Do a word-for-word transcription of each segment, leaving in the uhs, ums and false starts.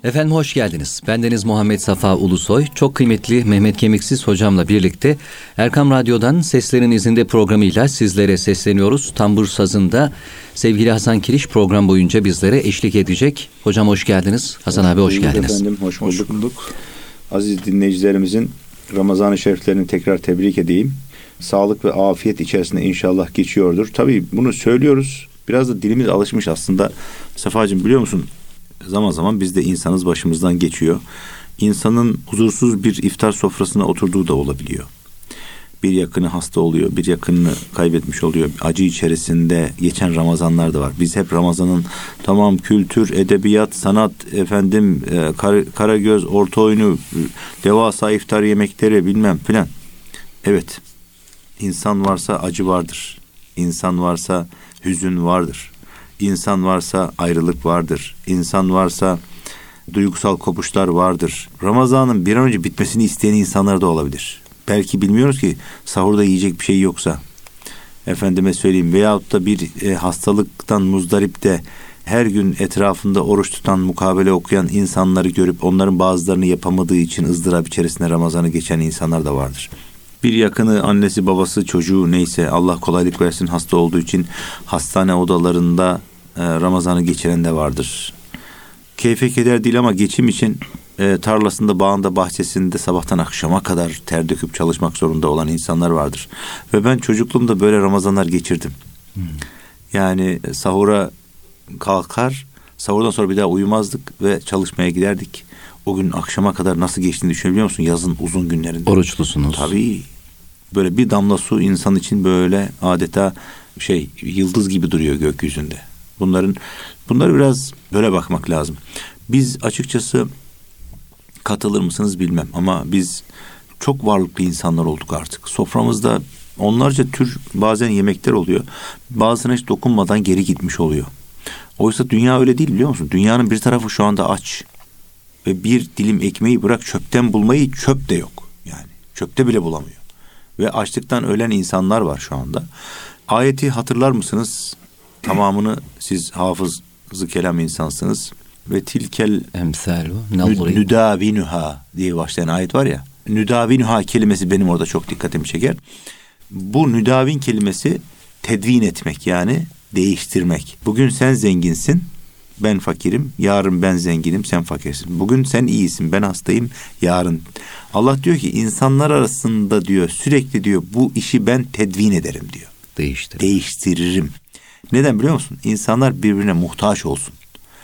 Efendim hoş geldiniz. Bendeniz Muhammed Safa Ulusoy. Çok kıymetli Mehmet Kemiksiz hocamla birlikte Erkam Radyo'dan Seslerin İzinde programıyla sizlere sesleniyoruz. Tambur sazında sevgili Hasan Kiriş program boyunca bizlere eşlik edecek. Hocam hoş geldiniz. Hasan hoş abi hoş geldiniz. Efendim hoş bulduk. Hoş bulduk. Aziz dinleyicilerimizin Ramazan-ı Şeriflerini tekrar tebrik edeyim. Sağlık ve afiyet içerisinde inşallah geçiyordur. Tabii bunu söylüyoruz. Biraz da dilimiz alışmış aslında. Safacığım biliyor musun? Zaman zaman biz de insanız, başımızdan geçiyor. İnsanın huzursuz bir iftar sofrasına oturduğu da olabiliyor. Bir yakını hasta oluyor, bir yakınını kaybetmiş oluyor. Acı içerisinde geçen Ramazanlar da var. Biz hep Ramazan'ın tamam kültür, edebiyat, sanat, efendim e, kar, Karagöz, orta oyunu, devasa iftar yemekleri bilmem filan. Evet, insan varsa acı vardır. İnsan varsa hüzün vardır. İnsan varsa ayrılık vardır. İnsan varsa duygusal kopuşlar vardır. Ramazan'ın bir an önce bitmesini isteyen insanlar da olabilir. Belki bilmiyoruz ki sahurda yiyecek bir şey yoksa. Efendime söyleyeyim veyahut da bir e, hastalıktan muzdarip de her gün etrafında oruç tutan, mukabele okuyan insanları görüp onların bazılarını yapamadığı için ızdırap içerisinde Ramazan'ı geçen insanlar da vardır. Bir yakını, annesi, babası, çocuğu neyse Allah kolaylık versin hasta olduğu için hastane odalarında e, Ramazan'ı geçiren de vardır. Keyfe keder değil ama geçim için e, tarlasında, bağında, bahçesinde sabahtan akşama kadar ter döküp çalışmak zorunda olan insanlar vardır. Ve ben çocukluğumda böyle Ramazanlar geçirdim. Hmm. Yani e, sahura kalkar, sahurdan sonra bir daha uyumazdık ve çalışmaya giderdik. O gün akşama kadar nasıl geçtiğini düşünebiliyor musun? Yazın uzun günlerinde. Oruçlusunuz. Tabii. Böyle bir damla su insan için böyle adeta şey yıldız gibi duruyor gökyüzünde. Bunların bunları biraz böyle bakmak lazım. Biz açıkçası katılır mısınız bilmem ama biz çok varlıklı insanlar olduk artık. Soframızda onlarca tür bazen yemekler oluyor. Bazısına hiç dokunmadan geri gitmiş oluyor. Oysa dünya öyle değil biliyor musun? Dünyanın bir tarafı şu anda aç. Ve bir dilim ekmeği bırak çöpten bulmayı çöp de yok. Yani çöpte bile bulamıyor. Ve açlıktan ölen insanlar var şu anda. Ayeti hatırlar mısınız? Tamamını siz hafız-ı kelam insansınız. Ve tilkel emsalu nüdavinuha diye başlayan ayet var ya. Nüdavinuha kelimesi benim orada çok dikkatimi çeker. Bu nüdavin kelimesi tedvin etmek yani değiştirmek. Bugün sen zenginsin. Ben fakirim, yarın ben zenginim, sen fakirsin. Bugün sen iyisin, ben hastayım, yarın. Allah diyor ki insanlar arasında diyor sürekli diyor bu işi ben tedvin ederim diyor. Değiştiririm. Değiştiririm. Neden biliyor musun? İnsanlar birbirine muhtaç olsun.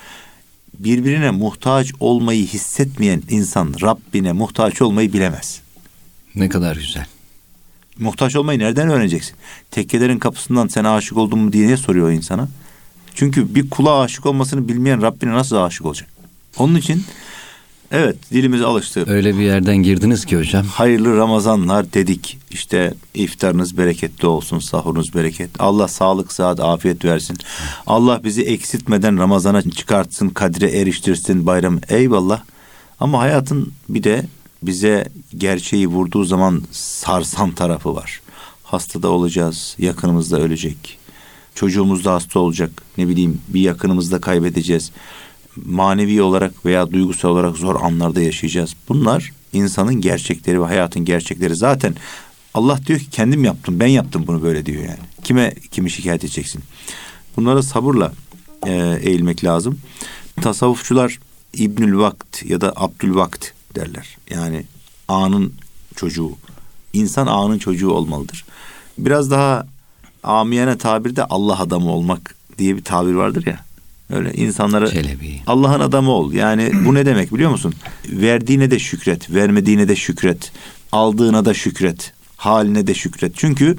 Birbirine muhtaç olmayı hissetmeyen insan Rabbine muhtaç olmayı bilemez. Ne kadar güzel. Muhtaç olmayı nereden öğreneceksin? Tekkelerin kapısından sen aşık oldun mu diye niye soruyor o insana? Çünkü bir kula aşık olmasını bilmeyen Rabbine nasıl aşık olacak? Onun için evet dilimize alıştı. Öyle bir yerden girdiniz ki hocam. Hayırlı Ramazanlar dedik. İşte iftarınız bereketli olsun, sahurunuz bereket. Allah sağlık, sıhhat, afiyet versin. Allah bizi eksiltmeden Ramazan'a çıkartsın, kadre eriştirsin bayram. Eyvallah. Ama hayatın bir de bize gerçeği vurduğu zaman sarsan tarafı var. Hasta da olacağız, yakınımız da ölecek. Çocuğumuz da hasta olacak. Ne bileyim bir yakınımızı da kaybedeceğiz. Manevi olarak veya duygusal olarak zor anlarda yaşayacağız. Bunlar insanın gerçekleri ve hayatın gerçekleri. Zaten Allah diyor ki kendim yaptım, ben yaptım bunu böyle diyor yani. Kime kimi şikayet edeceksin? Bunlara sabırla e, eğilmek lazım. Tasavvufçular İbnül Vakt ya da Abdülvakt derler. Yani anın çocuğu. İnsan anın çocuğu olmalıdır. Biraz daha amiyane tabirde Allah adamı olmak diye bir tabir vardır ya. Öyle insanlara Çelebi. Allah'ın adamı ol. Yani bu ne demek biliyor musun? Verdiğine de şükret, vermediğine de şükret, aldığına da şükret, haline de şükret. Çünkü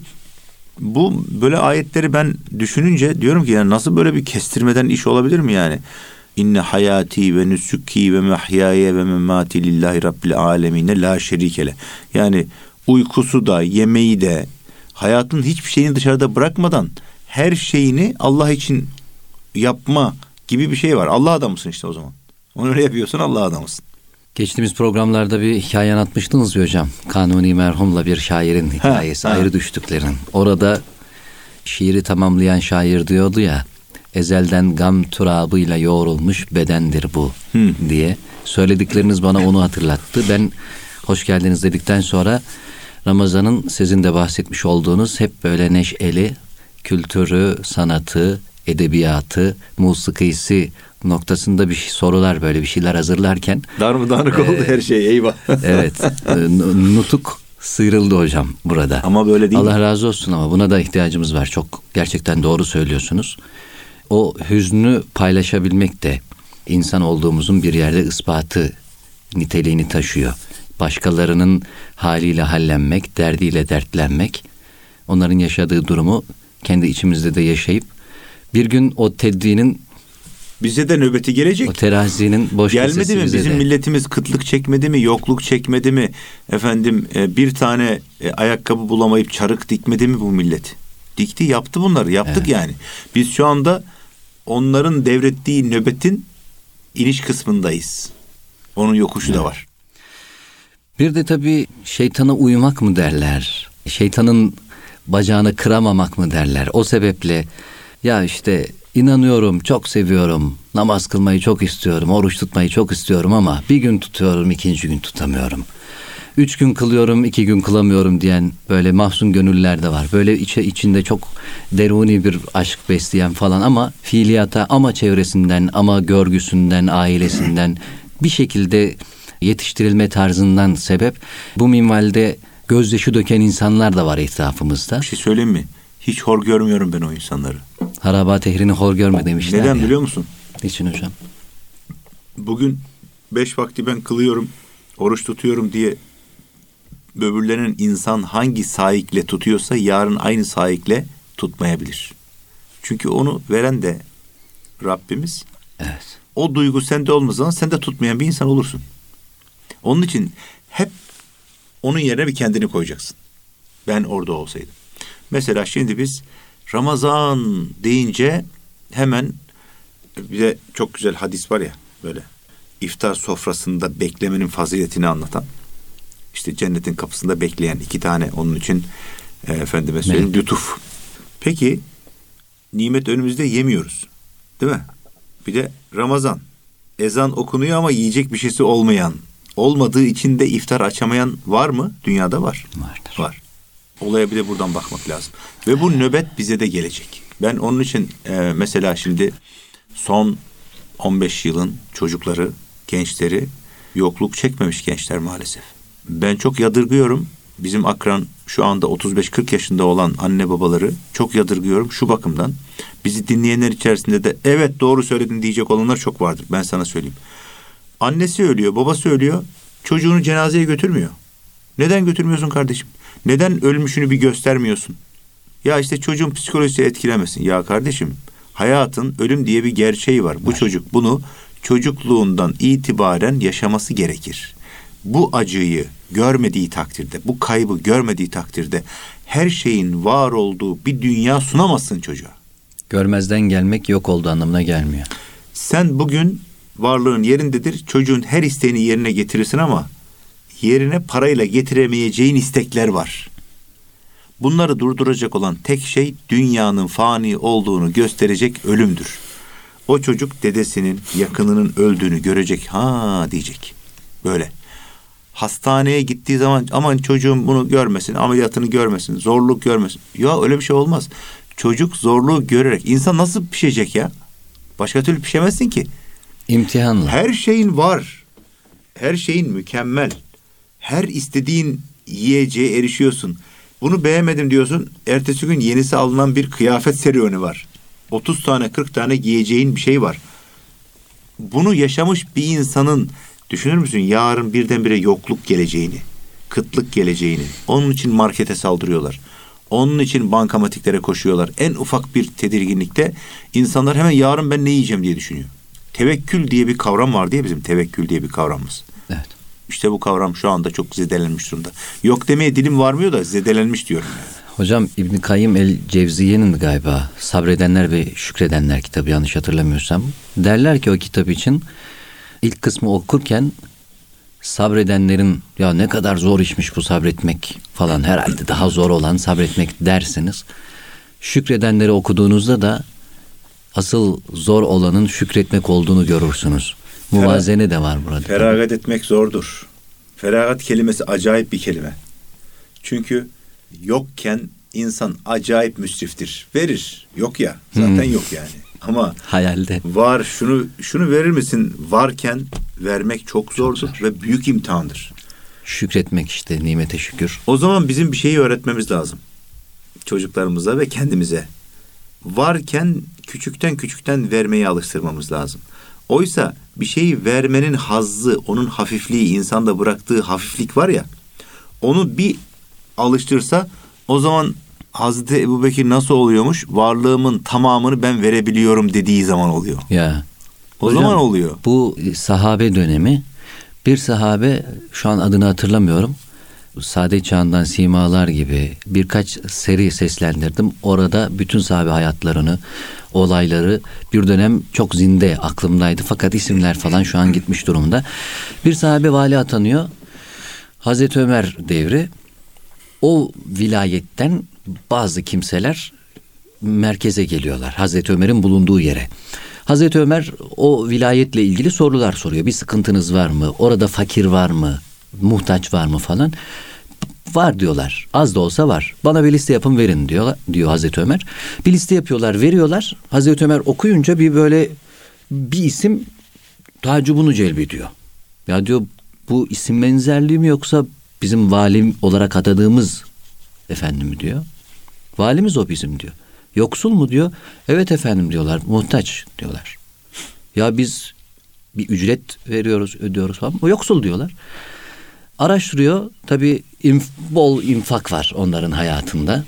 bu böyle ayetleri ben düşününce diyorum ki yani nasıl böyle bir kestirmeden iş olabilir mi yani? İnne hayati ve nusuki ve mahyaye ve memati lillahi rabbil alemine la şerikele. Yani uykusu da, yemeği de, hayatın hiçbir şeyini dışarıda bırakmadan her şeyini Allah için yapma gibi bir şey var. Allah adamısın işte o zaman. Onu öyle yapıyorsun Allah adamısın. Geçtiğimiz programlarda bir hikaye anlatmıştınız ya hocam. Kanuni merhumla bir şairin hikayesi, ha, ayrı ha. düştüklerin. Orada şiiri tamamlayan şair diyordu ya, ezelden gam turabıyla yoğrulmuş bedendir bu hmm. diye. Söyledikleriniz bana onu hatırlattı. Ben hoş geldiniz dedikten sonra Ramazan'ın sizin de bahsetmiş olduğunuz hep böyle neşeli, kültürü, sanatı, edebiyatı, musikisi noktasında bir şey, sorular, böyle bir şeyler hazırlarken. Darmadağınık e, oldu her şey, eyvah. Evet, nutuk sıyrıldı hocam burada. Ama böyle değil. Allah razı olsun, ama buna da ihtiyacımız var. Çok gerçekten doğru söylüyorsunuz. O hüznü paylaşabilmek de insan olduğumuzun bir yerde ispatı niteliğini taşıyor. Başkalarının haliyle hallenmek, derdiyle dertlenmek, onların yaşadığı durumu kendi içimizde de yaşayıp bir gün o tedbinin bize de nöbeti gelecek. O terazinin boş gelmedi mi? Bizim de. milletimiz kıtlık çekmedi mi? Yokluk çekmedi mi? Efendim bir tane ayakkabı bulamayıp çarık dikmedi mi bu millet? Dikti, yaptı bunları. Yaptık evet. Yani. Biz şu anda onların devrettiği nöbetin iniş kısmındayız. Onun yokuşu evet. da var. Bir de tabii şeytana uymak mı derler? Şeytanın bacağını kıramamak mı derler? O sebeple ya işte inanıyorum, çok seviyorum, namaz kılmayı çok istiyorum, oruç tutmayı çok istiyorum ama bir gün tutuyorum, ikinci gün tutamıyorum. Üç gün kılıyorum, iki gün kılamıyorum diyen böyle mahzun gönüller de var. Böyle içe, içinde çok deruni bir aşk besleyen falan ama fiiliyata, ama çevresinden, ama görgüsünden, ailesinden bir şekilde yetiştirilme tarzından sebep bu minvalde gözyaşı döken insanlar da var etrafımızda. Bir şey söyleyeyim mi? Hiç hor görmüyorum ben o insanları. Harabat ehrini hor görme demişler. Neden ya. Biliyor musun? Niçin hocam? Bugün beş vakti ben kılıyorum, oruç tutuyorum diye böbürlenen insan hangi saikle tutuyorsa yarın aynı saikle tutmayabilir. Çünkü onu veren de Rabbimiz. Evet. O duygu sende olmadığı zaman sen de tutmayan bir insan olursun. Onun için hep onun yerine bir kendini koyacaksın. Ben orada olsaydım. Mesela şimdi biz Ramazan deyince hemen bir de çok güzel hadis var ya, böyle iftar sofrasında beklemenin faziletini anlatan. İşte cennetin kapısında bekleyen iki tane onun için e, efendime söyleyeyim lütuf. Peki nimet önümüzde, yemiyoruz. Değil mi? Bir de Ramazan. Ezan okunuyor ama yiyecek bir şeysi olmayan, olmadığı için de iftar açamayan var mı? Dünyada var. Vardır. Var. Olaya bir de buradan bakmak lazım. Ve bu nöbet bize de gelecek. Ben onun için e, mesela şimdi son on beş yılın çocukları, gençleri yokluk çekmemiş gençler maalesef. Ben çok yadırgıyorum. Bizim akran şu anda otuz beş kırk yaşında olan anne babaları çok yadırgıyorum şu bakımdan. Bizi dinleyenler içerisinde de evet doğru söyledin diyecek olanlar çok vardır. Ben sana söyleyeyim. Annesi ölüyor, babası ölüyor. Çocuğunu cenazeye götürmüyor. Neden götürmüyorsun kardeşim? Neden ölmüşünü bir göstermiyorsun? Ya işte çocuğun psikolojisi etkilemesin. Ya kardeşim, hayatın ölüm diye bir gerçeği var. Bu çocuk bunu çocukluğundan itibaren yaşaması gerekir. Bu acıyı görmediği takdirde, bu kaybı görmediği takdirde her şeyin var olduğu bir dünya sunamazsın çocuğa. Görmezden gelmek yok olduğu anlamına gelmiyor. Sen bugün varlığın yerindedir. Çocuğun her isteğini yerine getirirsin ama yerine parayla getiremeyeceğin istekler var. Bunları durduracak olan tek şey dünyanın fani olduğunu gösterecek ölümdür. O çocuk dedesinin, yakınının öldüğünü görecek. Ha diyecek. Böyle. Hastaneye gittiği zaman aman çocuğum bunu görmesin, ameliyatını görmesin, zorluk görmesin. Ya öyle bir şey olmaz. Çocuk zorluğu görerek, insan nasıl pişecek ya? Başka türlü pişemezsin ki. İmtihanla. Her şeyin var. Her şeyin mükemmel. Her istediğin yiyeceğe erişiyorsun. Bunu beğenmedim diyorsun. Ertesi gün yenisi alınan bir kıyafet serüveni var. otuz tane kırk tane giyeceğin bir şey var. Bunu yaşamış bir insanın düşünür müsün yarın birdenbire yokluk geleceğini, kıtlık geleceğini? Onun için markete saldırıyorlar. Onun için bankamatiklere koşuyorlar. En ufak bir tedirginlikte insanlar hemen yarın ben ne yiyeceğim diye düşünüyor. Tevekkül diye bir kavram var diye bizim tevekkül diye bir kavramımız. Evet. İşte bu kavram şu anda çok zedelenmiş durumda. Yok demeye dilim varmıyor da zedelenmiş diyorum. Hocam İbn-i Kayyim el-Cevziye'nin galiba Sabredenler ve Şükredenler kitabı, yanlış hatırlamıyorsam. Derler ki o kitap için ilk kısmı okurken sabredenlerin ya ne kadar zor işmiş bu sabretmek falan, herhalde daha zor olan sabretmek dersiniz. Şükredenleri okuduğunuzda da asıl zor olanın şükretmek olduğunu görürsünüz. Muvazene de var burada. Feragat etmek zordur. Feragat kelimesi acayip bir kelime. Çünkü yokken insan acayip müsriftir. Verir. Yok ya. Zaten hmm. yok yani. Ama hayalde var, şunu şunu verir misin? Varken vermek çok zordur çok zor. Ve büyük imtihandır. Şükretmek işte, nimete şükür. O zaman bizim bir şeyi öğretmemiz lazım. Çocuklarımıza ve kendimize. Varken küçükten küçükten vermeyi alıştırmamız lazım. Oysa bir şeyi vermenin hazzı, onun hafifliği, insanda bıraktığı hafiflik var ya, onu bir alıştırsa o zaman Hazreti Ebubekir nasıl oluyormuş? Varlığımın tamamını ben verebiliyorum dediği zaman oluyor. Ya. O hocam, zaman oluyor. Bu sahabe dönemi, bir sahabe, şu an adını hatırlamıyorum, Saadet Çağı'ndan Simalar gibi birkaç seri seslendirdim. Orada bütün sahabe hayatlarını, olayları bir dönem çok zinde aklımdaydı. Fakat isimler falan şu an gitmiş durumda. Bir sahabe vali atanıyor. Hazreti Ömer devri. O vilayetten bazı kimseler merkeze geliyorlar. Hazreti Ömer'in bulunduğu yere. Hazreti Ömer o vilayetle ilgili sorular soruyor. Bir sıkıntınız var mı? Orada fakir var mı? Muhtaç var mı falan? Var diyorlar. Az da olsa var. Bana bir liste yapın verin diyor, diyor Hazreti Ömer. Bir liste yapıyorlar, veriyorlar. Hazreti Ömer okuyunca bir böyle bir isim tacibunu celbediyor. Ya diyor, bu isim benzerliği mi yoksa bizim valim olarak atadığımız efendim mi diyor. Valimiz o bizim diyor. Yoksul mu diyor. Evet efendim diyorlar. Muhtaç diyorlar. Ya biz bir ücret veriyoruz, ödüyoruz falan. O yoksul diyorlar. Araştırıyor. Tabii inf, bol infak var onların hayatında.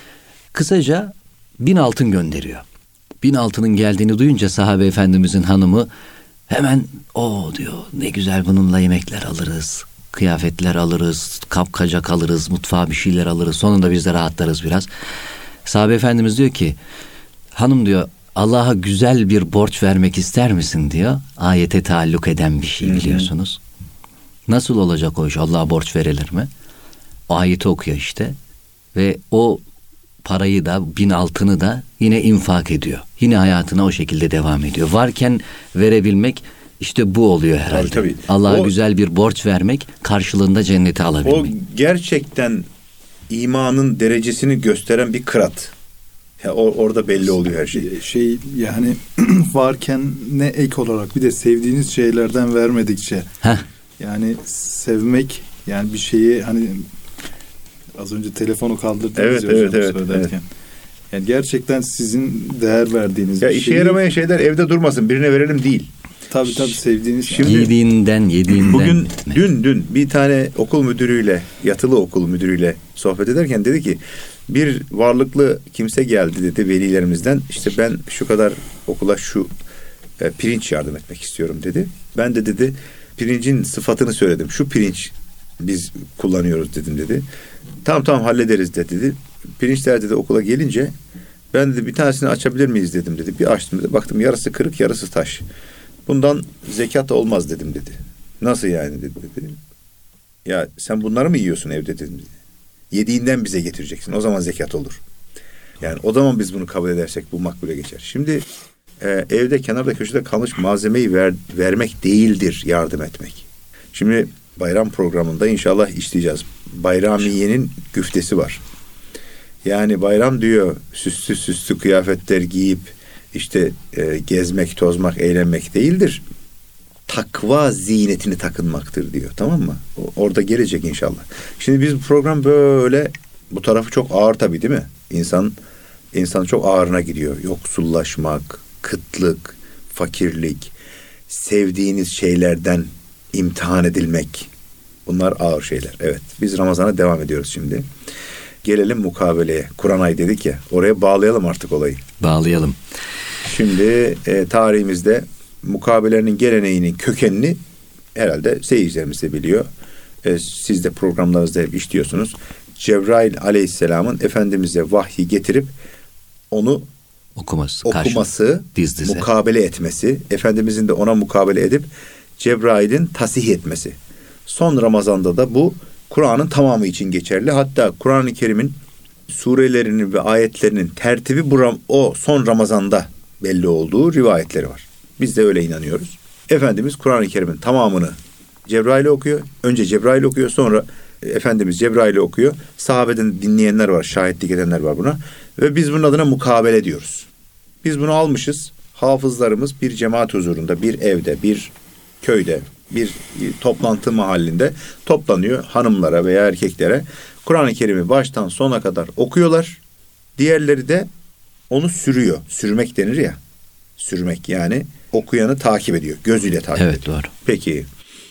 Kısaca bin altın gönderiyor. Bin altının geldiğini duyunca sahabe efendimizin hanımı hemen o diyor, ne güzel, bununla yemekler alırız, kıyafetler alırız, kapkacak alırız, mutfağa bir şeyler alırız. Sonunda biz de rahatlarız biraz. Sahabe efendimiz diyor ki, hanım diyor, Allah'a güzel bir borç vermek ister misin diyor. Ayete taalluk eden bir şey biliyorsunuz. Hı hı. Nasıl olacak o iş? Allah'a borç verilir mi? O ayeti okuyor işte. Ve o parayı da, bin altını da yine infak ediyor. Yine hayatına o şekilde devam ediyor. Varken verebilmek işte bu oluyor herhalde. Tabii, tabii. Allah'a o, güzel bir borç vermek, karşılığında cenneti alabilmek. O gerçekten imanın derecesini gösteren bir kırat. Ya or, orada belli oluyor her şey. Şey yani varken ne ek olarak bir de sevdiğiniz şeylerden vermedikçe. Heh. Yani sevmek, yani bir şeyi, hani az önce telefonu kaldırdınız evet, ya evet, hocam evet, söylerken. Evet. Yani gerçekten sizin değer verdiğiniz ya bir işe şeyi... yaramayan şeyler evde durmasın, birine verelim değil. Tabii tabii sevdiğiniz. Şimdi, yediğinden yediğinden. Bugün etme. dün dün bir tane okul müdürüyle, yatılı okul müdürüyle sohbet ederken dedi ki, bir varlıklı kimse geldi dedi velilerimizden, işte ben şu kadar okula şu e, pirinç yardım etmek istiyorum dedi. Ben de dedi pirincin sıfatını söyledim. Şu pirinç biz kullanıyoruz dedim dedi. Tamam tamam hallederiz dedi. dedi. Pirinçler dedi okula gelince ben dedi bir tanesini açabilir miyiz dedim dedi. Bir açtım dedi. Baktım yarısı kırık, yarısı taş. Bundan zekat olmaz dedim dedi. Nasıl yani dedi. dedi. Ya sen bunları mı yiyorsun evde dedim dedi. Yediğinden bize getireceksin. O zaman zekat olur. Yani o zaman biz bunu kabul edersek bu makbule geçer. Şimdi e, evde kenarda köşede kalmış malzemeyi ver, vermek değildir yardım etmek. Şimdi bayram programında inşallah işleyeceğiz. Bayramiye'nin güftesi var. Yani bayram diyor süslü süslü kıyafetler giyip işte e, gezmek, tozmak, eğlenmek değildir. Takva ziynetini takınmaktır diyor. Tamam mı? O, orada gelecek inşallah. Şimdi biz bu program böyle, bu tarafı çok ağır tabii değil mi? İnsan insan çok ağırına gidiyor. Yoksullaşmak, kıtlık, fakirlik, sevdiğiniz şeylerden imtihan edilmek. Bunlar ağır şeyler. Evet. Biz Ramazan'a devam ediyoruz şimdi. Gelelim mukabeleye. Kur'an ayı dedik ya. Oraya bağlayalım artık olayı. Bağlayalım. Şimdi e, tarihimizde mukabelenin geleneğinin kökenini herhalde seyircilerimiz de biliyor. E, siz de programlarınızda hep işliyorsunuz. Cebrail aleyhisselamın Efendimiz'e vahyi getirip onu okuması, okuması, diz mukabele etmesi, Efendimiz'in de ona mukabele edip Cebrail'in tasih etmesi. Son Ramazan'da da bu Kur'an'ın tamamı için geçerli. Hatta Kur'an-ı Kerim'in surelerinin ve ayetlerinin tertibi bu, o son Ramazan'da belli olduğu rivayetleri var. Biz de öyle inanıyoruz. Efendimiz Kur'an-ı Kerim'in tamamını Cebrail'e okuyor. Önce Cebrail okuyor, sonra Efendimiz Cebrail'e okuyor. Sahabeden dinleyenler var, şahitlik edenler var buna. Ve biz bunun adına mukabele diyoruz. Biz bunu almışız. Hafızlarımız bir cemaat huzurunda, bir evde, bir köyde, bir toplantı mahallinde toplanıyor, hanımlara veya erkeklere Kur'an-ı Kerim'i baştan sona kadar okuyorlar. Diğerleri de onu sürüyor. Sürmek denir ya. Sürmek yani okuyanı takip ediyor. Gözüyle takip evet, ediyor. Evet, doğru. Peki.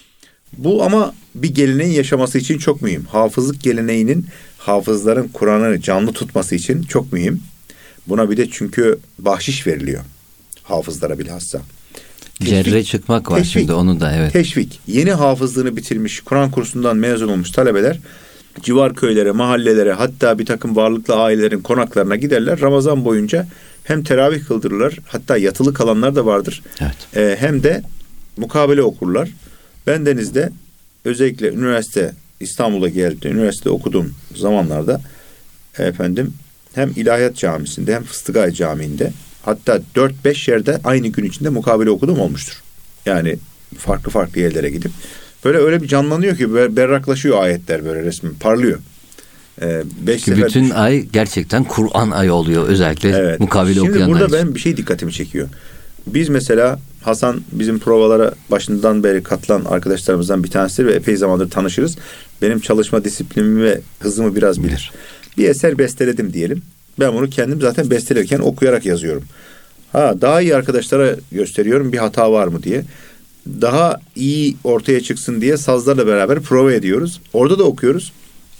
Bu ama bir geleneğin yaşaması için çok mühim. Hafızlık geleneğinin hafızların Kur'an'ı canlı tutması için çok mühim. Buna bir de çünkü bahşiş veriliyor. Hafızlara bilhassa. Cerre çıkmak var teşvik, şimdi onu da evet. Teşvik. Yeni hafızlığını bitirmiş, Kur'an kursundan mezun olmuş talebeler civar köylere, mahallelere, hatta bir takım varlıklı ailelerin konaklarına giderler. Ramazan boyunca hem teravih kıldırırlar, hatta yatılı kalanlar da vardır. Evet. Ee, hem de mukabele okurlar. Bendenizde özellikle üniversite İstanbul'a geldi, üniversite okuduğum zamanlarda efendim hem İlahiyat Camisi'nde hem Fıstıkay Camii'nde hatta dört beş yerde aynı gün içinde mukabele okudum olmuştur. Yani farklı farklı yerlere gidip böyle öyle bir canlanıyor ki berraklaşıyor ayetler, böyle resmen parlıyor. Ee, beş Çünkü sefer bütün düşün. ay gerçekten Kur'an ayı oluyor, özellikle evet. mukabele Şimdi okuyanlar burada için. benim bir şey dikkatimi çekiyor. Biz mesela Hasan bizim provalara başından beri katılan arkadaşlarımızdan bir tanesi ve epey zamandır tanışırız. Benim çalışma disiplinimi ve hızımı biraz bilir. Bir eser besteledim diyelim. Ben bunu kendim zaten bestelerken okuyarak yazıyorum. Ha, daha iyi arkadaşlara gösteriyorum bir hata var mı diye. Daha iyi ortaya çıksın diye sazlarla beraber prova ediyoruz. Orada da okuyoruz.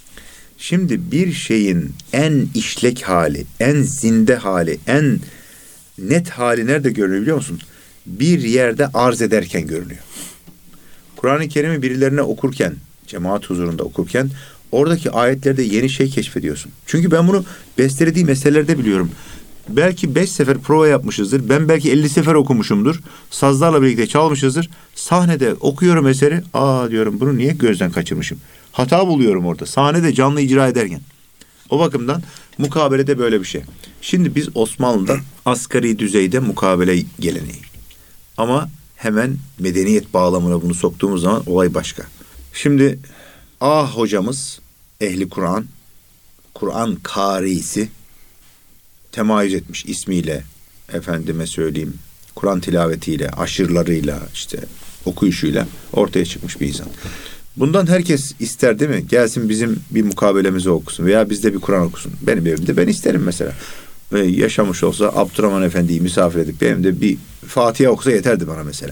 Şimdi bir şeyin en işlek hali, en zinde hali, en net hali nerede görülüyor biliyor musun? Bir yerde arz ederken görülüyor. Kur'an-ı Kerim'i birilerine okurken, cemaat huzurunda okurken oradaki ayetlerde yeni şey keşfediyorsun. Çünkü ben bunu bestelediğim eserlerde biliyorum. Belki beş sefer prova yapmışızdır. Ben belki elli sefer okumuşumdur. Sazlarla birlikte çalmışızdır. Sahnede okuyorum eseri. Aa diyorum, bunu niye gözden kaçırmışım? Hata buluyorum orada. Sahnede canlı icra ederken. O bakımdan mukabelede böyle bir şey. Şimdi biz Osmanlı'da asgari düzeyde mukabele geleneği. Ama hemen medeniyet bağlamına bunu soktuğumuz zaman olay başka. Şimdi A hocamız ehli Kur'an, Kur'an karisi temayüz etmiş ismiyle, efendime söyleyeyim, Kur'an tilavetiyle, aşırılarıyla, işte okuyuşuyla ortaya çıkmış bir insan. Bundan herkes ister değil mi? Gelsin bizim bir mukabelemizi okusun veya bizde bir Kur'an okusun. Benim evimde ben isterim mesela. Ve yaşamış olsa Abdurrahman Efendi'yi misafir edip benim de bir Fatiha okusa yeterdi bana mesela.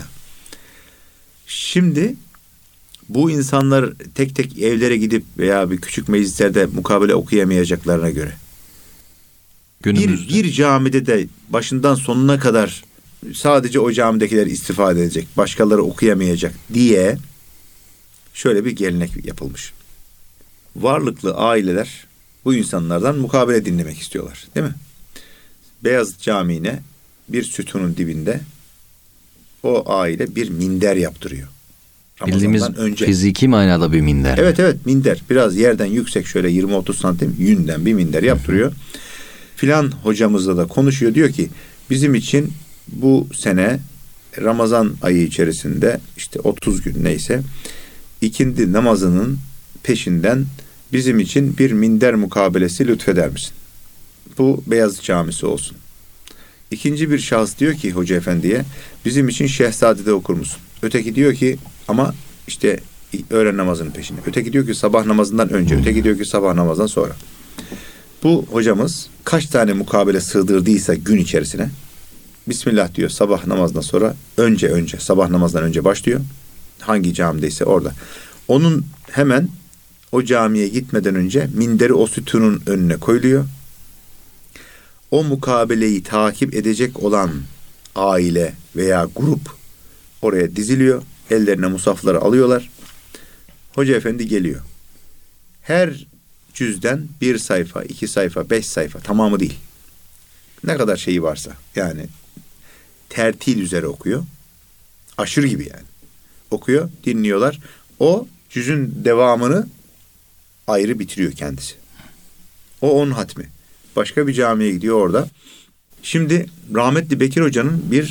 Şimdi bu insanlar tek tek evlere gidip veya bir küçük meclislerde mukabele okuyamayacaklarına göre bir, bir camide de başından sonuna kadar sadece o camidekiler istifade edecek, başkaları okuyamayacak diye şöyle bir gelenek yapılmış. Varlıklı aileler bu insanlardan mukabele dinlemek istiyorlar, değil mi? Beyazıt Camii'ne bir sütunun dibinde o aile bir minder yaptırıyor. Bildiğimiz önce. Fiziki manada bir minder. Evet evet minder. Biraz yerden yüksek, şöyle yirmi otuz santim yünden bir minder yaptırıyor. Filan hocamızla da konuşuyor. Diyor ki bizim için bu sene Ramazan ayı içerisinde işte otuz gün neyse ikindi namazının peşinden bizim için bir minder mukabelesi lütfeder misin? Bu Beyazıt Camisi olsun. İkinci bir şahıs diyor ki hoca efendiye bizim için Şehzade'de okur musun? Öteki diyor ki ama işte öğlen namazının peşinde. Öteki diyor ki sabah namazından önce. Öteki diyor ki sabah namazdan sonra. Bu hocamız kaç tane mukabele sığdırdıysa gün içerisine Bismillah diyor sabah namazdan sonra önce önce sabah namazdan önce başlıyor. Hangi camideyse orada. Onun hemen o camiye gitmeden önce minderi o sütunun önüne koyuluyor. O mukabeleyi takip edecek olan aile veya grup oraya diziliyor. Ellerine musafları alıyorlar. Hoca efendi geliyor. Her cüzden bir sayfa, iki sayfa, beş sayfa, tamamı değil. Ne kadar şeyi varsa yani tertil üzere okuyor. Aşırı gibi yani. Okuyor, dinliyorlar. O cüzün devamını ayrı bitiriyor kendisi. O onun hatmi. Başka bir camiye gidiyor orada. Şimdi rahmetli Bekir Hoca'nın bir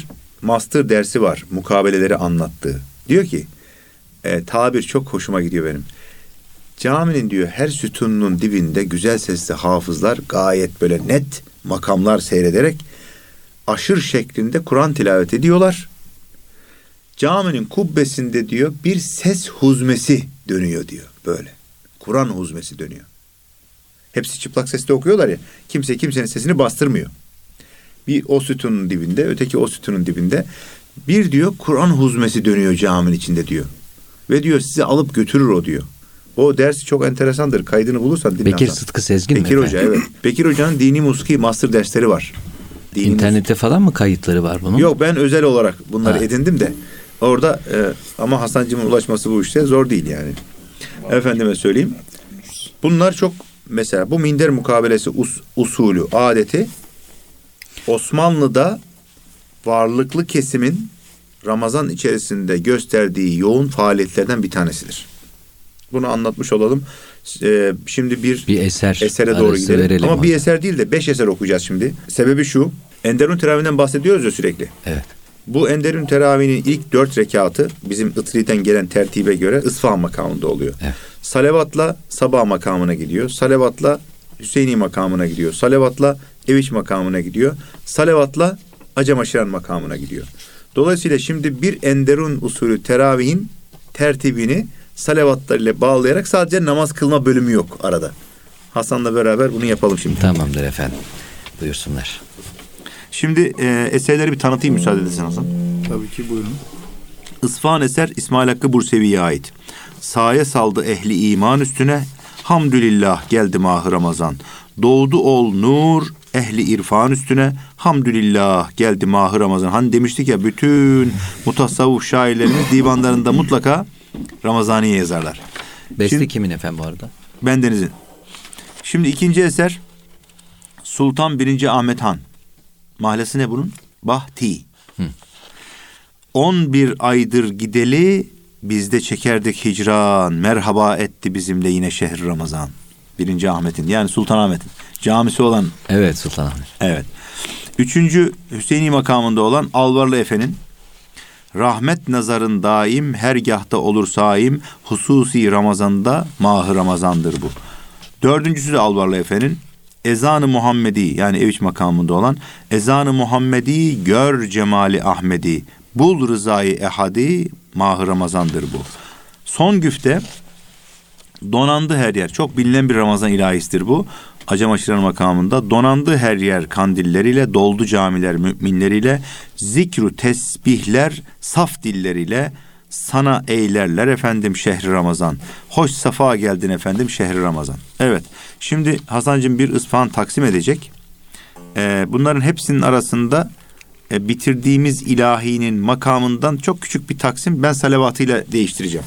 master dersi var. Mukabeleleri anlattığı. Diyor ki e, tabir çok hoşuma gidiyor benim. Caminin diyor her sütununun dibinde güzel sesli hafızlar gayet böyle net makamlar seyrederek aşır şeklinde Kur'an tilavet ediyorlar. Caminin kubbesinde diyor bir ses huzmesi dönüyor diyor böyle. Kur'an huzmesi dönüyor. Hepsi çıplak sesle okuyorlar ya. Kimse kimsenin sesini bastırmıyor. Bir o sütunun dibinde, öteki o sütunun dibinde. Bir diyor Kur'an huzmesi dönüyor caminin içinde diyor. Ve diyor sizi alıp götürür o diyor. O ders çok enteresandır. Kaydını bulursan dinle. Bekir Hasan. Sıtkı Sezgin Bekir mi? Hoca evet. Bekir Hoca'nın dini musiki master dersleri var. Dini İnternette musiki. Falan mı kayıtları var bunun? Yok, ben özel olarak bunları ha. edindim de. Orada e, ama Hasancığımın ulaşması bu işte zor değil yani. Efendime söyleyeyim. Bunlar çok mesela bu minder mukabelesi us, usulü, adeti Osmanlı'da varlıklı kesimin Ramazan içerisinde gösterdiği yoğun faaliyetlerden bir tanesidir. Bunu anlatmış olalım. Ee, şimdi bir, bir eser esere doğru gidelim. Ama bir eser değil de beş eser okuyacağız şimdi. Sebebi şu. Enderun Teravihi'nden bahsediyoruz ya sürekli. Evet. Bu Enderun Teravihi'nin ilk dört rekatı bizim Itri'den gelen tertibe göre İsfahan makamında oluyor. Evet. Salavatla Sabah makamına gidiyor. Salavatla Hüseyini makamına gidiyor. Salavatla Eviç makamına gidiyor. Salavatla Acemaşiran makamına gidiyor. Dolayısıyla şimdi bir Enderun usulü teravihin tertibini salavatlarıyla bağlayarak sadece namaz kılma bölümü yok arada. Hasan'la beraber bunu yapalım şimdi. Tamamdır efendim. Buyursunlar. Şimdi e, eserleri bir tanıtayım müsaade edersen Hasan. Tabii ki, buyurun. İsfahan eser İsmail Hakkı Bursevi'ye ait. Saye saldı ehli iman üstüne. Hamdülillah geldi mah-ı Ramazan. Doğdu ol nur ehli irfan üstüne. Hamdülillah geldi mah-ı Ramazan. Hani demiştik ya, bütün mutasavvuf şairlerimiz divanlarında mutlaka Ramazaniye yazarlar. Beste Şimdi, kimin efendim bu arada? Bendenizin. Şimdi ikinci eser Sultan birinci Ahmet Han. Mahallesi ne bunun? Bahti. Hı. On bir aydır gideli bizde çekerdik hicran. Merhaba etti bizimle yine şehir Ramazan. Birinci Ahmet'in, yani Sultan Ahmet'in camisi olan. Evet, Sultan Ahmet. Evet. Üçüncü Hüseyini makamında olan Alvarlı Efe'nin rahmet nazarın daim hergahta olur saim, hususi Ramazan'da mah-ı Ramazan'dır bu. Dördüncüsü de Alvarlı Efe'nin Ezan-ı Muhammedi, yani Eviç makamında olan Ezan-ı Muhammedi gör cemali Ahmedi, bul rızayı ehadi, mah-ı Ramazan'dır bu. Son güfte donandı her yer. Çok bilinen bir Ramazan ilahisidir bu. Acemaşiran makamında donandı her yer kandilleriyle, doldu camiler müminleriyle, zikru tesbihler saf dilleriyle sana eylerler efendim şehri Ramazan. Hoş safa geldin efendim şehri Ramazan. Evet. Şimdi Hasancığım bir İsfahan taksim edecek. Ee, bunların hepsinin arasında e, bitirdiğimiz ilahinin makamından çok küçük bir taksim ben salavatıyla değiştireceğim.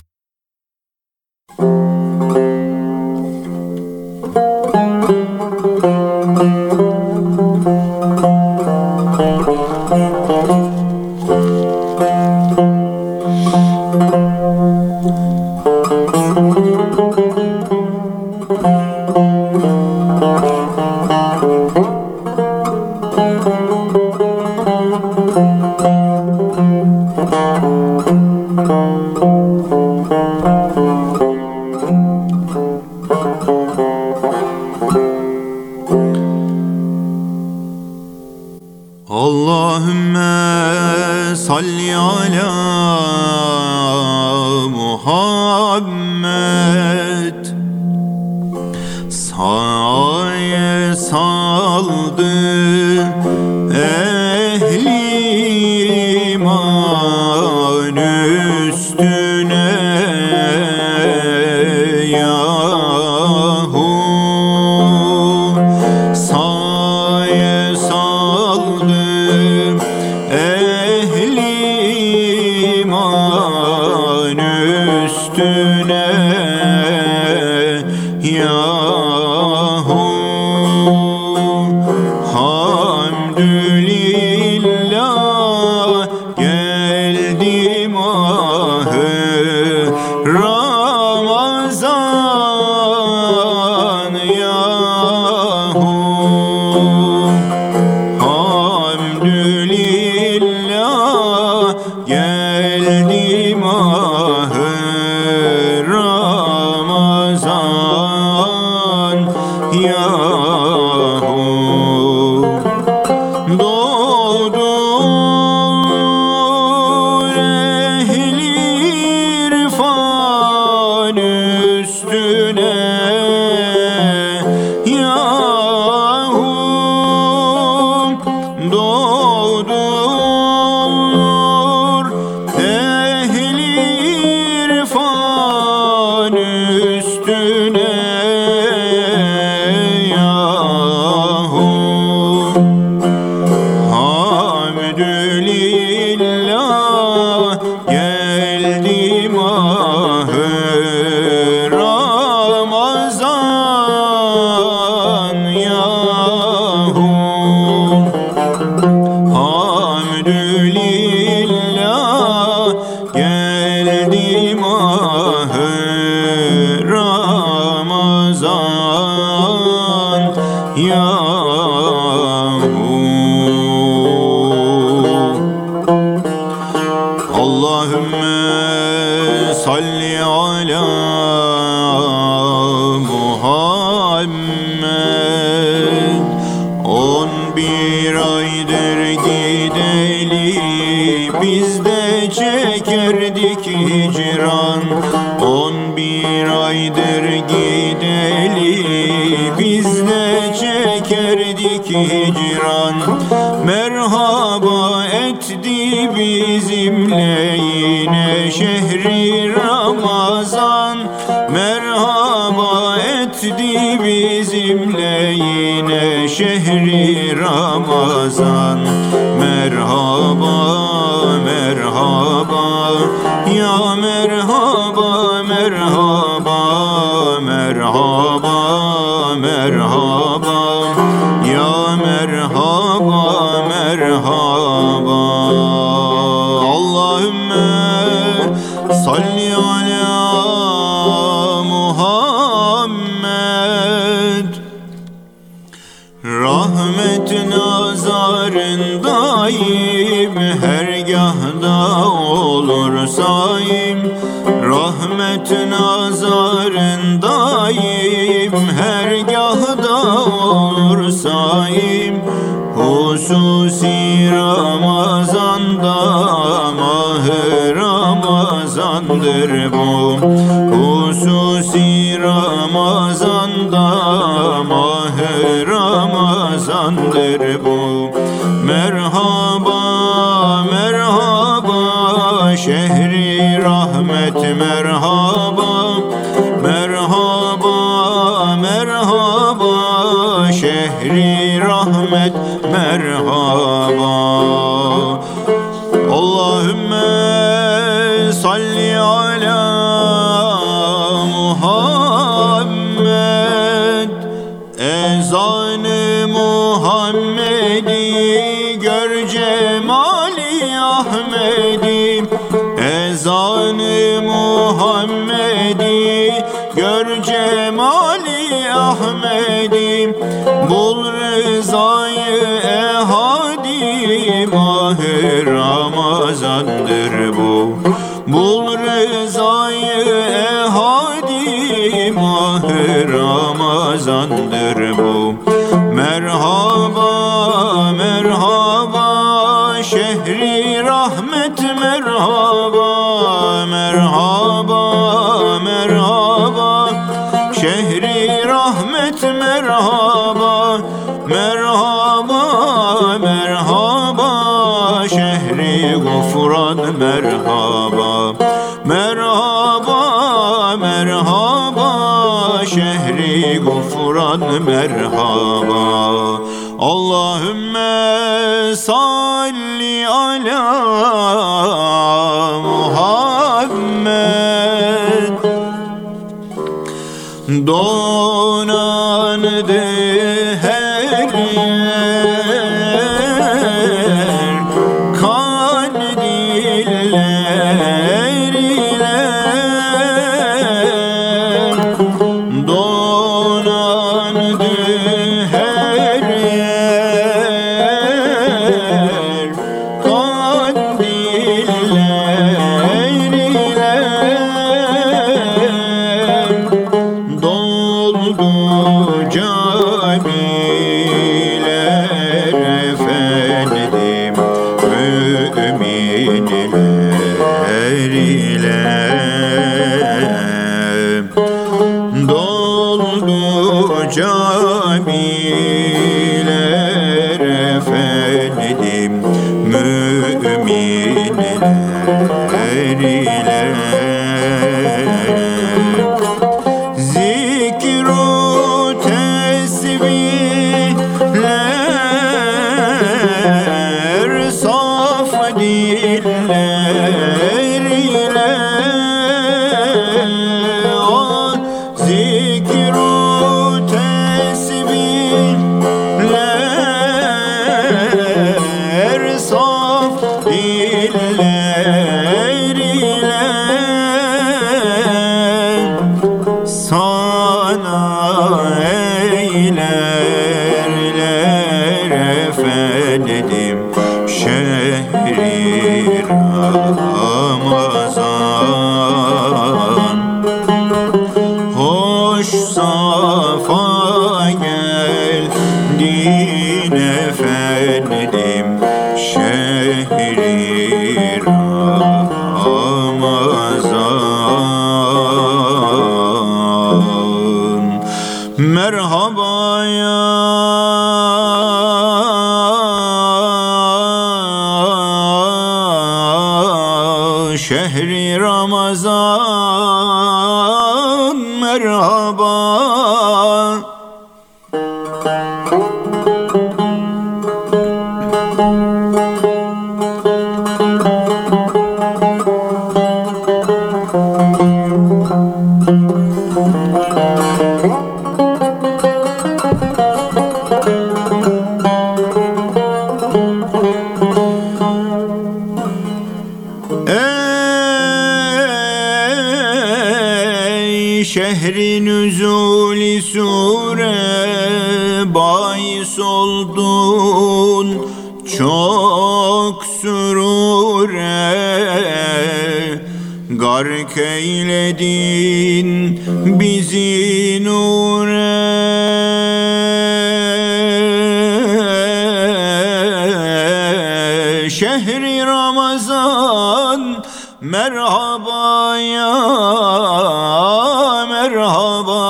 Allahümme salli ala Muhammed. Saye saldı ehli iman üstüne yahu. Saye saldı ehli iman üstüne yahu. Hamdülillah doğdur ehli irfan üstüne yahu. Hamdülillah geldi mahı Ramazan yahu. Hamdülillah geldi mahı Ramazan yahu. Allahümme salli ala Muhammed. On bir aydır gideli biz de çekerdik hicran. On bir aydır gideli biz de çekerdik hicran. Merhaba etti bizimle yine şehri Ramazan. Merhaba etti bizimle yine şehri Ramazan. Merhaba, merhaba, ya merhaba, merhaba, merhaba, merhaba, ya merhaba, merhaba. Allahümme salli ala Muhammed. Rahmet nazarındayım, hergahda olursayım. Rahmet nazarındayım, hergahda olursayım. Hususi Ramazan'da mah-ı Ramazan'dır bu. Hususi Ramazan'da mah-ı Ramazan'dır bu. Merhaba, merhaba, şehri rahmet merhaba. Merhaba, merhaba, şehri rahmet merhaba. Allahümme salli ala Muhammed. Ezan-ı Muhammedi gör cemali Ahmedi. Ezan-ı Muhammedi gör cemali Ahmedi. Bul rızayı ehadi mah-ı Ramazan'dır bu. Bul rızayı ehadi mah-ı Ramazan'dır bu. Merhaba, merhaba, şehri rahmet merhaba. Merhaba, merhaba, şehri rahmet merhaba. Merhaba, merhaba, şehri gufran merhaba. Merhaba, merhaba, şehri gufran merhaba. Allahümme salli ala Muhammed. Donandı her yer kandiller ile. Donandı her yer kandiller ile. Donandı efendim müminler ile zikru tesbihler saf diller ile o zikru tesbihler saf diller ile sana eylerler efendim şehri Ramazan hoş safa geldin efendim şehri Ramazan merhaba ya şehri Ramazan merhaba Ey şehrin nüzuli sure bahis oldun çok sürure gark eyledin bizi nure şehri Ramazan merhaba ya merhaba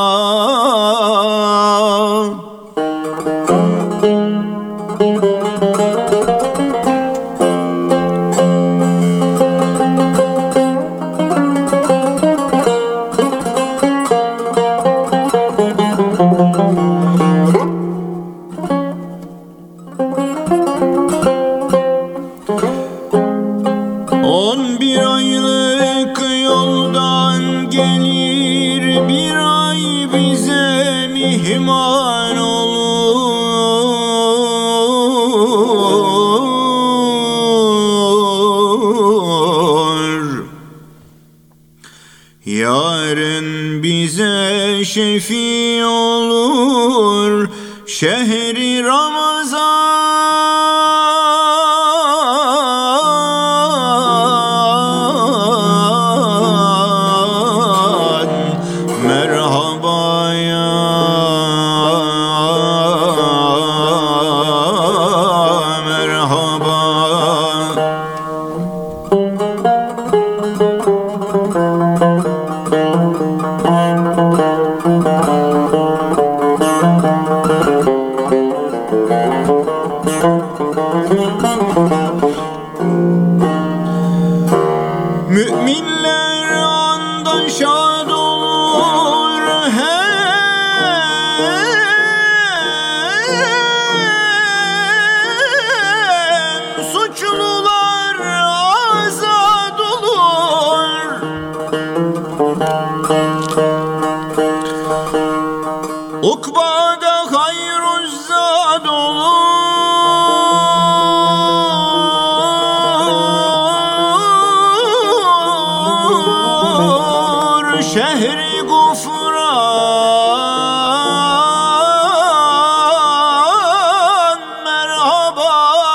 On bir aylık yoldan gelir bir ay bize mihman olur yarın bize şefi olur şehri Ramazan merhaba ya merhaba müminler andan şad olur hem suçlular azad olur ukbada hayrüzzad olur şehri gufran merhaba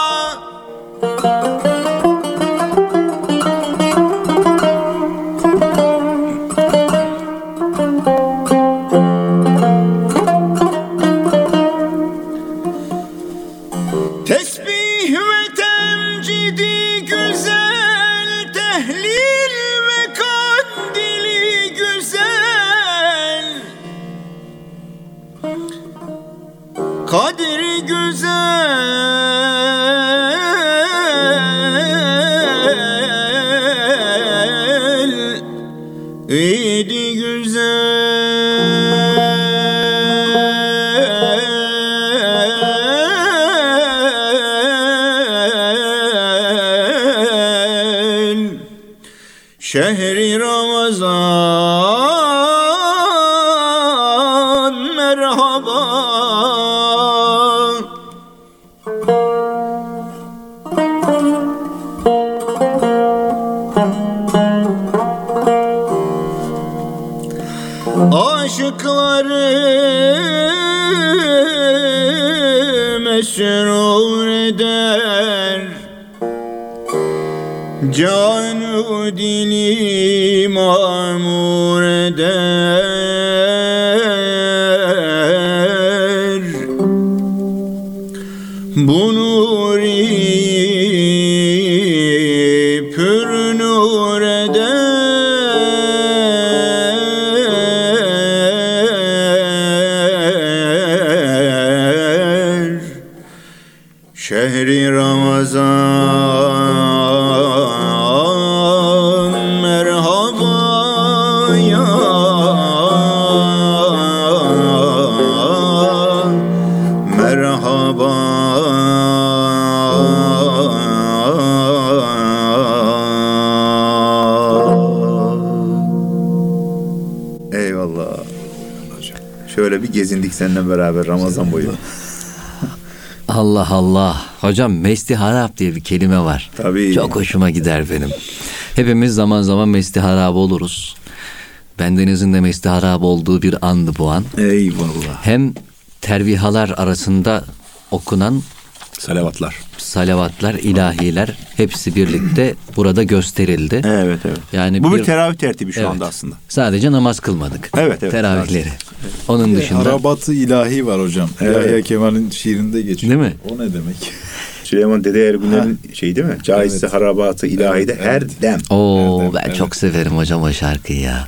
tesbih ve temcidi güzel tehlil ve kandili güzel kadri güzel şehri Ramazan merhaba. Aşıkları mesrur eder, canı dili mamur eder. Bu nuri pür nur eder. Şehri Ramazan merhaba ya, merhaba. Eyvallah. Şöyle bir gezindik seninle beraber Ramazan boyu. Allah Allah. Hocam mesti harap diye bir kelime var. Tabii. Çok hoşuma gider benim. Hepimiz zaman zaman mesti harap oluruz. Bendenizin de mesti harap olduğu bir andı bu an. Eyvallah. Hem tervihalar arasında okunan Salavatlar. salavatlar, ilahiler hepsi birlikte burada gösterildi. Evet evet. Yani bu bir, bir teravih tertibi şu evet, anda aslında. Sadece namaz kılmadık. Evet evet. Teravihleri. Evet. Onun dışında. Arabat-ı ilahi var hocam. Evet. Yahya Kemal'in şiirinde geçiyor. Değil mi? O ne demek? Süleyman Dede Ergüner'in şeyi değil mi? Caizse Evet. harabatı ilahide Evet, her evet. dem. Oo, Evet, ben evet. çok severim hocam o şarkıyı ya.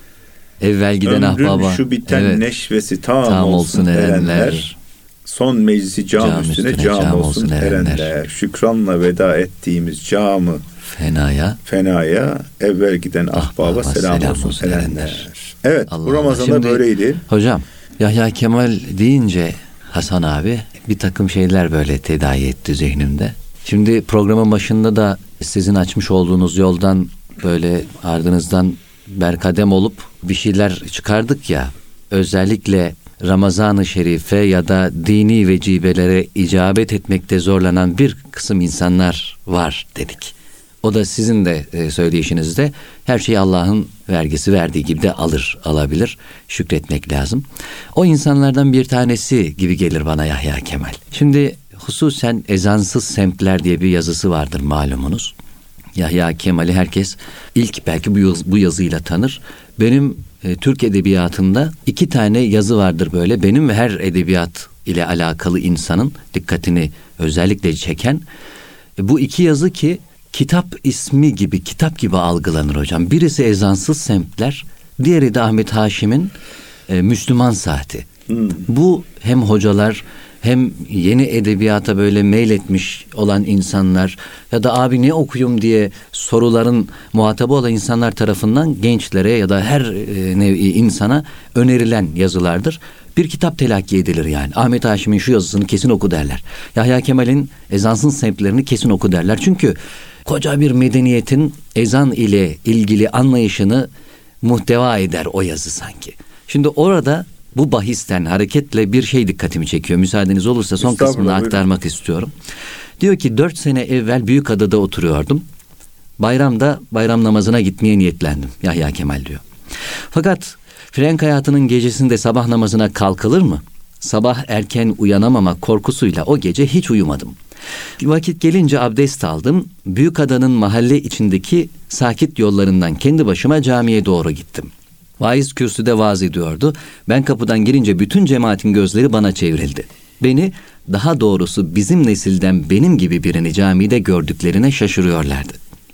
Evvel giden Ömrün ahbaba. şu biten Evet. neşvesi tam, Tam olsun, olsun erenler. erenler. Son meclisi cam, Cam üstüne, üstüne cam, cam olsun, olsun erenler. erenler. Şükranla veda ettiğimiz camı Fenaya. fenaya, evvel giden ahbaba Ahbaba selam, selam olsun, olsun erenler. erenler. Evet, Allah bu Allah. Ramazan'da Şimdi- böyleydi. Hocam Yahya Kemal deyince Hasan abi bir takım şeyler böyle tedavi etti zihnimde. Şimdi programın başında da sizin açmış olduğunuz yoldan böyle ardınızdan berkadem olup bir şeyler çıkardık ya. Özellikle Ramazan-ı Şerife ya da dini vecibelere icabet etmekte zorlanan bir kısım insanlar var dedik. O da sizin de söyleyişinizde her şeyi Allah'ın vergisi verdiği gibi de alır, alabilir. Şükretmek lazım. O insanlardan bir tanesi gibi gelir bana Yahya Kemal. Şimdi hususen Ezansız Semtler diye bir yazısı vardır malumunuz. Yahya Kemal'i herkes ilk belki bu, yaz, bu yazıyla tanır. Benim e, Türk edebiyatında iki tane yazı vardır böyle. Benim ve her edebiyat ile alakalı insanın dikkatini özellikle çeken. E, bu iki yazı ki kitap ismi gibi, kitap gibi algılanır hocam. Birisi Ezansız Semtler, diğeri de Ahmet Haşim'in e, Müslüman Saati. Hmm. Bu hem hocalar hem yeni edebiyata böyle meyletmiş olan insanlar ya da abi ne okuyum diye soruların muhatabı olan insanlar tarafından gençlere ya da her e, nevi insana önerilen yazılardır. Bir kitap telakki edilir yani. Ahmet Haşim'in şu yazısını kesin oku derler. Yahya Kemal'in Ezansız Semtlerini kesin oku derler. Çünkü koca bir medeniyetin ezan ile ilgili anlayışını muhteva eder o yazı sanki. Şimdi orada bu bahisten hareketle bir şey dikkatimi çekiyor. Müsaadeniz olursa son kısmını aktarmak istiyorum. Diyor ki dört sene evvel Büyükada'da oturuyordum. Bayramda bayram namazına gitmeye niyetlendim. Yahya Kemal diyor. Fakat frenk hayatının gecesinde sabah namazına kalkılır mı? Sabah erken uyanamamak korkusuyla o gece hiç uyumadım. Vakit gelince abdest aldım. Büyükada'nın mahalle içindeki sakit yollarından kendi başıma camiye doğru gittim. Vaiz kürsüde vaaz ediyordu. Ben kapıdan girince bütün cemaatin gözleri bana çevrildi. Beni, daha doğrusu bizim nesilden benim gibi birini camide gördüklerine şaşırıyorlardı.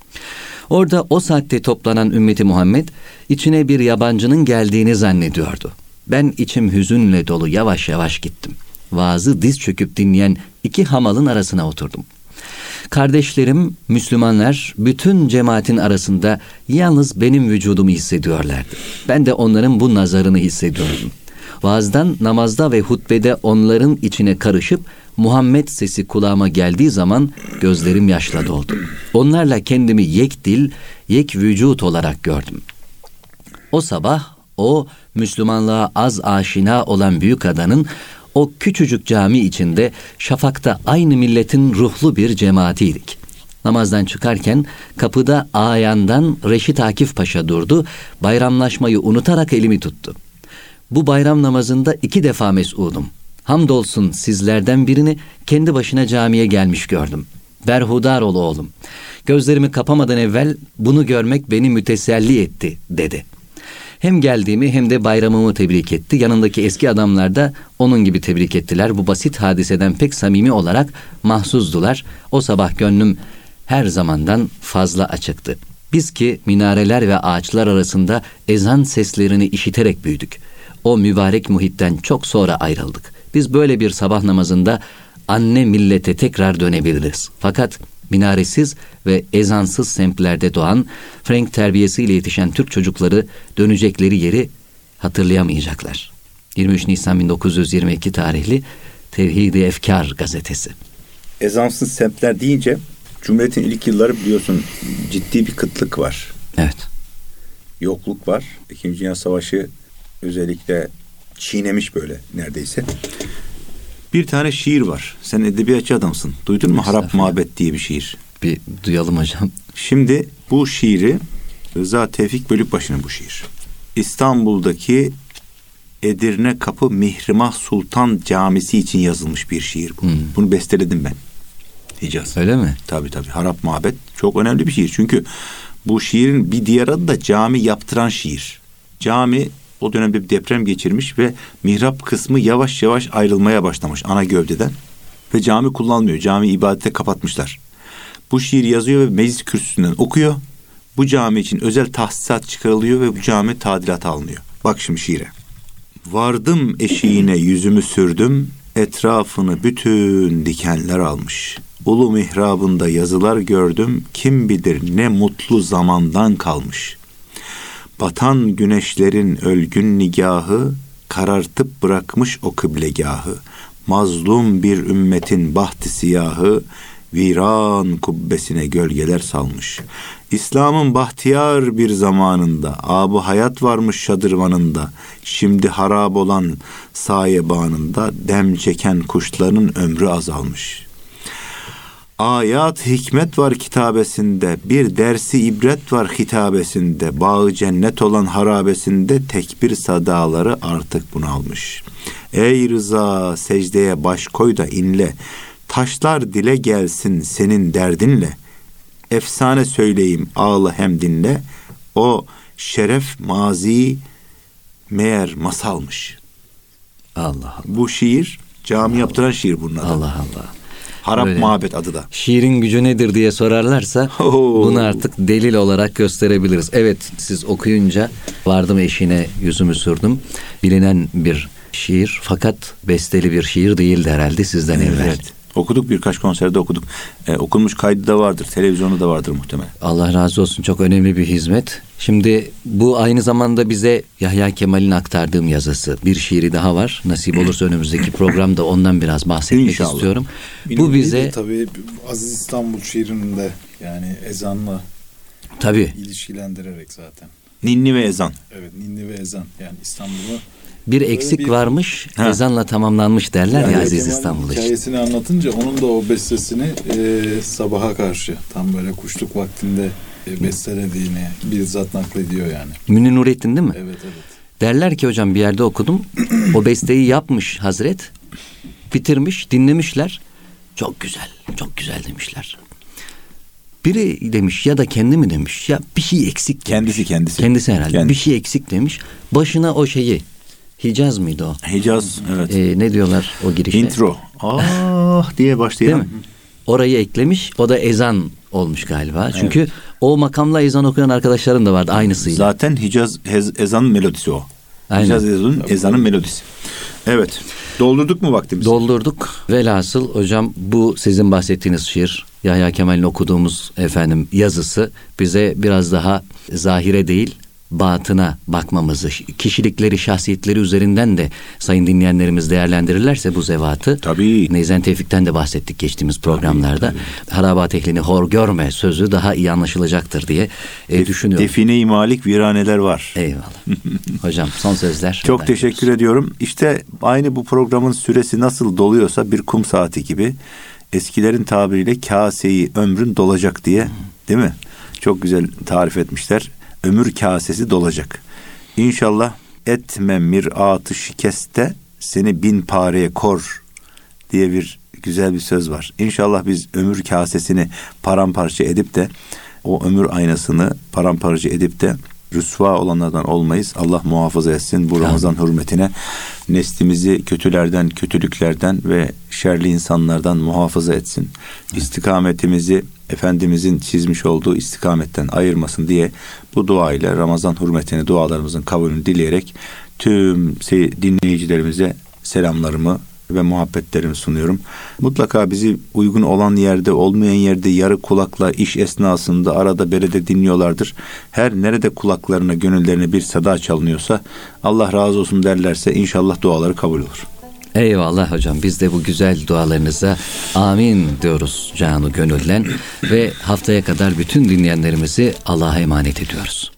Orada o saatte toplanan ümmeti Muhammed içine bir yabancının geldiğini zannediyordu. Ben içim hüzünle dolu yavaş yavaş gittim. Vaazı diz çöküp dinleyen iki hamalın arasına oturdum. Kardeşlerim, Müslümanlar bütün cemaatin arasında yalnız benim vücudumu hissediyorlardı. Ben de onların bu nazarını hissediyordum. Vaazdan, namazda ve hutbede onların içine karışıp Muhammed sesi kulağıma geldiği zaman gözlerim yaşla doldu. Onlarla kendimi yek dil, yek vücut olarak gördüm. O sabah o Müslümanlığa az aşina olan büyük adanın o küçücük cami içinde şafakta aynı milletin ruhlu bir cemaatiydik. Namazdan çıkarken kapıda ağayandan Reşit Akif Paşa durdu, bayramlaşmayı unutarak elimi tuttu. Bu bayram namazında iki defa mes'udum. Hamdolsun sizlerden birini kendi başına camiye gelmiş gördüm. Berhudar ol oğlum. Gözlerimi kapamadan evvel bunu görmek beni müteselli etti dedi. Hem geldiğimi hem de bayramımı tebrik etti. Yanındaki eski adamlar da onun gibi tebrik ettiler. Bu basit hadiseden pek samimi olarak mahzuzdular. O sabah gönlüm her zamandan fazla açıktı. Biz ki minareler ve ağaçlar arasında ezan seslerini işiterek büyüdük. O mübarek muhitten çok sonra ayrıldık. Biz böyle bir sabah namazında anne millete tekrar dönebiliriz. Fakat minaresiz ve ezansız semtlerde doğan, Frank terbiyesiyle yetişen Türk çocukları dönecekleri yeri hatırlayamayacaklar. yirmi üç Nisan bin dokuz yüz yirmi iki tarihli Tevhid-i Efkar gazetesi. Ezansız semtler deyince Cumhuriyet'in ilk yılları biliyorsun ciddi bir kıtlık var. Evet. Yokluk var. İkinci Dünya Savaşı özellikle çiğnemiş böyle neredeyse. Bir tane şiir var. Sen edebiyatçı adamsın. Duydun mu? Harap Mabet diye bir şiir. Bir duyalım hocam. Şimdi bu şiiri Rıza Tevfik Bölükbaşı'nın bu şiir. İstanbul'daki Edirne Kapı Mihrimah Sultan Camisi için yazılmış bir şiir bu. Hmm. Bunu besteledim ben. Hicaz. Öyle mi? Tabii tabii. Harap Mabet çok önemli bir şiir. Çünkü bu şiirin bir diğer adı da cami yaptıran şiir. Cami o dönemde bir deprem geçirmiş ve mihrap kısmı yavaş yavaş ayrılmaya başlamış ana gövdeden. Ve cami kullanılmıyor. Cami ibadete kapatmışlar. Bu şiir yazıyor ve meclis kürsüsünden okuyor. Bu cami için özel tahsisat çıkarılıyor ve bu cami tadilata alınıyor. Bak şimdi şiire. Vardım eşiğine yüzümü sürdüm, etrafını bütün dikenler almış. Ulu mihrabında yazılar gördüm, kim bilir ne mutlu zamandan kalmış. Batan güneşlerin ölgün nigahı, karartıp bırakmış o kıblegahı. Mazlum bir ümmetin bahtı siyahı, viran kubbesine gölgeler salmış. İslam'ın bahtiyar bir zamanında, âb-ı hayat varmış şadırvanında, şimdi harap olan sayebanında, dem çeken kuşların ömrü azalmış. Ayat hikmet var kitabesinde, bir dersi ibret var hitabesinde, bağı cennet olan harabesinde, tekbir sadaları artık bunalmış. Ey Rıza, secdeye baş koy da inle, taşlar dile gelsin senin derdinle, efsane söyleyeyim ağla hem dinle, o şeref mazi meğer masalmış. Allah Allah. Bu şiir cami yaptıran şiir bunun adı. Allah Allah. Harap Öyle. Mabet adı da. Şiirin gücü nedir diye sorarlarsa Oo. bunu artık delil olarak gösterebiliriz. Evet, siz okuyunca vardım eşine yüzümü sürdüm. Bilinen bir şiir fakat besteli bir şiir değildi herhalde sizden Evet. evvel. Okuduk, birkaç konserde okuduk. Ee, okunmuş kaydı da vardır, televizyonu da vardır muhtemelen. Allah razı olsun, çok önemli bir hizmet. Şimdi bu aynı zamanda bize Yahya Kemal'in aktardığım yazısı. Bir şiiri daha var. Nasip olursa önümüzdeki programda ondan biraz bahsetmek İnşallah. istiyorum. Benim bu bize tabii Aziz İstanbul şiirinde yani ezanla tabii ilişkilendirerek zaten. Ninni ve ezan. Evet, ninni ve ezan yani İstanbul'u bir eksik bir- varmış, Ha. ezanla tamamlanmış derler ya, Yani Aziz Kemal'in İstanbul'da işte. hikayesini anlatınca onun da o bestesini e, sabaha karşı tam böyle kuşluk vaktinde e, bestelediğini bizzat naklediyor yani. Münir Nurettin değil mi? Evet evet. Derler ki hocam, bir yerde okudum. O besteyi yapmış Hazret. Bitirmiş, dinlemişler. Çok güzel, çok güzel demişler. Biri demiş ya da kendi mi demiş, ya bir şey eksik demiş. Kendisi kendisi. Kendisi herhalde. Kendisi. Bir şey eksik demiş. Başına o şeyi, Hicaz mıydı o? Hicaz, evet. Ee, ne diyorlar o girişte? Intro. Ah diye başlayan. Değil mi? Orayı eklemiş. O da ezan olmuş galiba. Çünkü evet, o makamla ezan okuyan arkadaşlarım da vardı aynısıyla. Zaten Hicaz hez, ezanın melodisi o. Aynen. Hicaz ezanın, ezanın melodisi. Evet. Doldurduk mu vaktimizi? Doldurduk. Velhasıl hocam, bu sizin bahsettiğiniz şiir, Yahya Kemal'in okuduğumuz efendim yazısı bize biraz daha zahire değil, batına bakmamızı, kişilikleri, şahsiyetleri üzerinden de sayın dinleyenlerimiz değerlendirirlerse bu zevatı. Tabii. Neyzen Tevfik'ten de bahsettik geçtiğimiz programlarda. Tabii, tabii. Harabat ehlini hor görme sözü daha iyi anlaşılacaktır diye e, Def, düşünüyorum. Define-i malik viraneler var. Eyvallah. Hocam son sözler. Çok teşekkür ediyoruz. ediyorum. İşte aynı bu programın süresi nasıl doluyorsa bir kum saati gibi, eskilerin tabiriyle kaseyi ömrün dolacak diye, değil mi? Çok güzel tarif etmişler. Ömür kasesi dolacak. İnşallah etme miratı şikeste seni bin pareye kor diye bir güzel bir söz var. İnşallah biz ömür kasesini paramparça edip de o ömür aynasını paramparça edip de rüsva olanlardan olmayız. Allah muhafaza etsin bu Ramazan hürmetine. Neslimizi kötülerden, kötülüklerden ve şerli insanlardan muhafaza etsin. İstikametimizi Efendimizin çizmiş olduğu istikametten ayırmasın diye bu dua ile Ramazan hürmetine dualarımızın kabulünü dileyerek tüm dinleyicilerimize selamlarımı ve muhabbetlerimi sunuyorum. Mutlaka bizi uygun olan yerde, olmayan yerde yarı kulakla iş esnasında arada berede dinliyorlardır. Her nerede kulaklarına, gönüllerine bir seda çalınıyorsa Allah razı olsun derlerse inşallah duaları kabul olur. Eyvallah hocam, biz de bu güzel dualarınıza amin diyoruz canı gönülden ve haftaya kadar bütün dinleyenlerimizi Allah'a emanet ediyoruz.